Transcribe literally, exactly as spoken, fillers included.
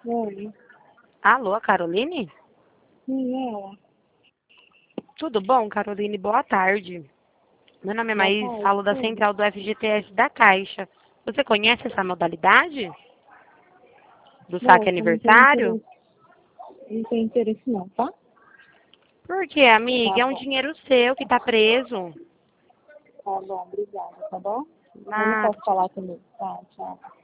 Oi. Alô, Caroline? Sim, ela. Tudo bom, Caroline? Boa tarde. Meu nome é Boa Maís, tarde, falo da tudo. central do F G T S da Caixa. Você conhece essa modalidade? Do saque Moça, não tem aniversário? interesse, não tem interesse não, tá? Por quê, amiga? Tá É um bom. dinheiro seu que tá preso. Tá bom, obrigada, tá bom? Eu não Nada. posso falar comigo. Tá, tchau.